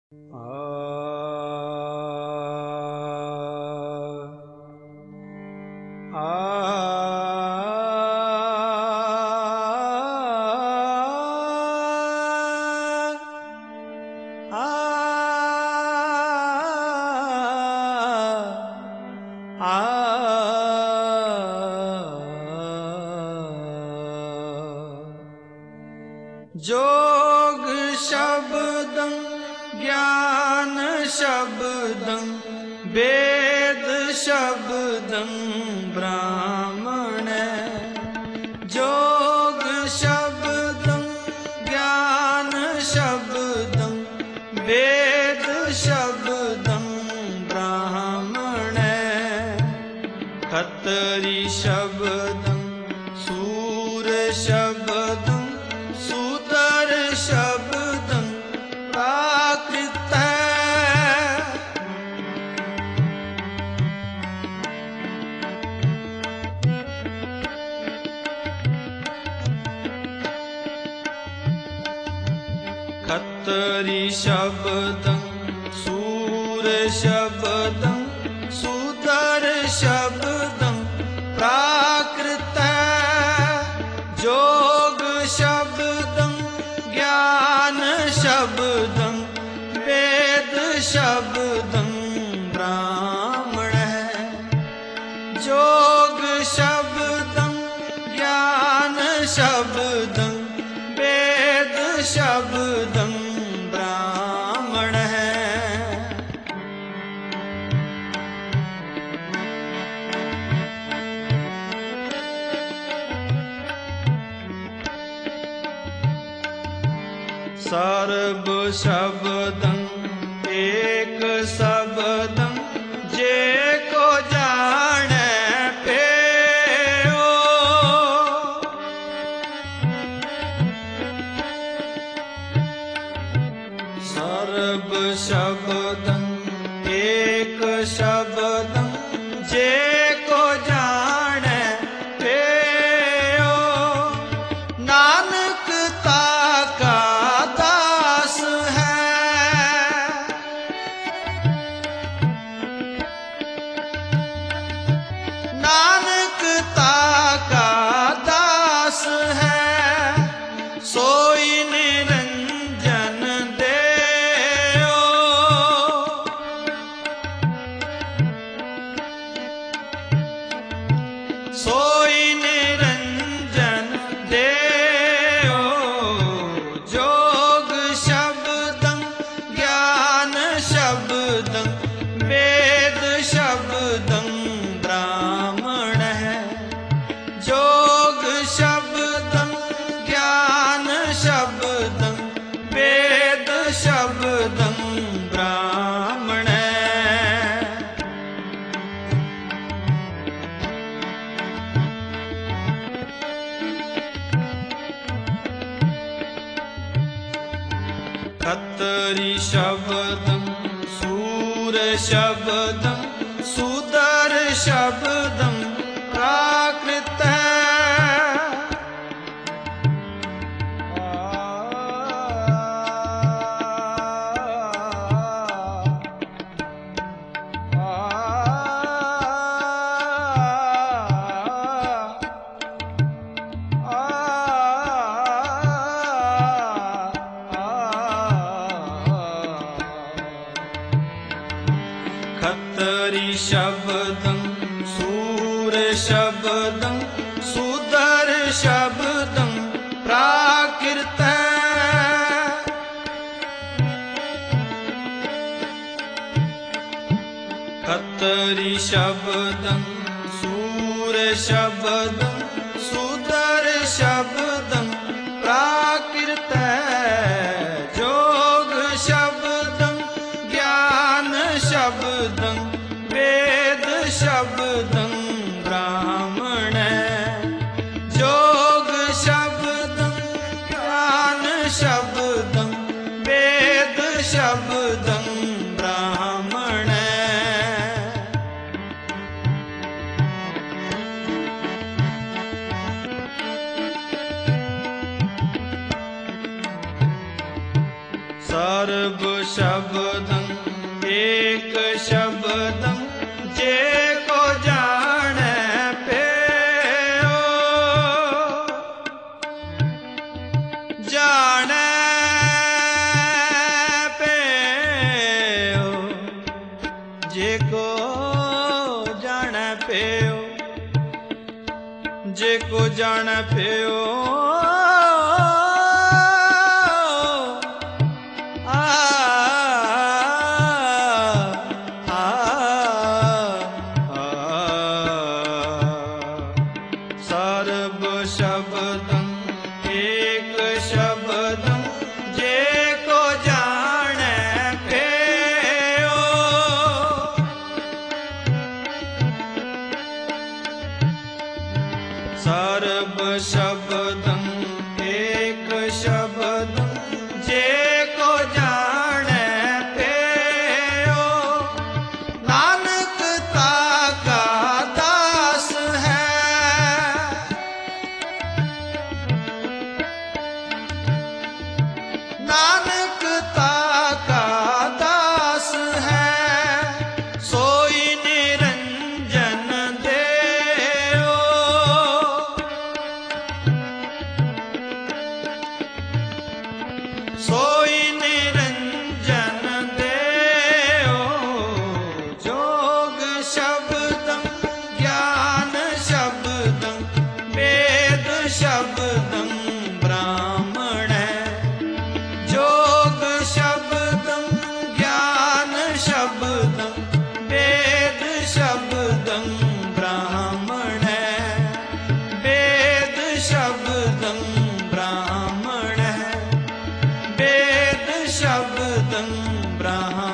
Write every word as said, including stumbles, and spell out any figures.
जोग शब्दं ज्ञान शब्दं वेद शब्दं ब्राह्मण। जोग शब्दं ज्ञान शब्दं वेद शब्दं ब्राह्मण। खत्री शब्दं सूर शब्दं सूतर शब्दं प्राकृत। खत्री शब्दं सूर शब्दं सूतर शब्दं प्राकृत। जोग शब्दं ज्ञान शब्दं वेद शब्दं ब्राह्मण। जोग शब्दं ज्ञान शब्दं वेद शब्दं ब्राह्मण। सर्व शब्दं एक शब्दं जेको जाने पेओ। सर्व शब्दं एक शब्दं जेको जाने पेओ। नानक ताका दास है, नानक ताका दास है, सोई निरंजन देओ। सोई निरंजन देओ। जोग शब्दं ज्ञान शब्दं वेद शब्दं ब्राह्मण। जोग शब्दं ज्ञान शब्दं वेद शब्दं ब्राह्मण। खत्री शब्दं सूर शब्दं सूतर शब्दं प्राकृत। खत्री शब्दं सूर शब्दं सूतर शब्दं प्राकृत। खत्री शब्दं सूर शब्दं सूतर शब्दं प्राकृत। जोग शब्दं ज्ञान शब्दं वेद शब्दं ब्राह्मण। जोग शब्दं ज्ञान शब्दं वेद शब्दं ब्राह्मण। सर्व सर्ब शब्दं एक शब्दं जेको जाने पेयो जाने पेयो जेको जाने पेयो जेको जाने पेयो सर्ब शब्दं एक शब्दं जेको जाने पेयो सर्ब शब्दं एक शब्दं जेको जाने पेयो नानक ताका दास है नानक ताका दास है सोई निरंजन देओ सोई निरंजन देओ जोग शब्दं ज्ञान शब्दं वेद शब्दं ब्राह्मण जोग शब्दं ज्ञान शब्दं वेद शब्दं ब्राह्मण वेद शब्दं ब्राह्मण वेद शब्दं ब्राह्मण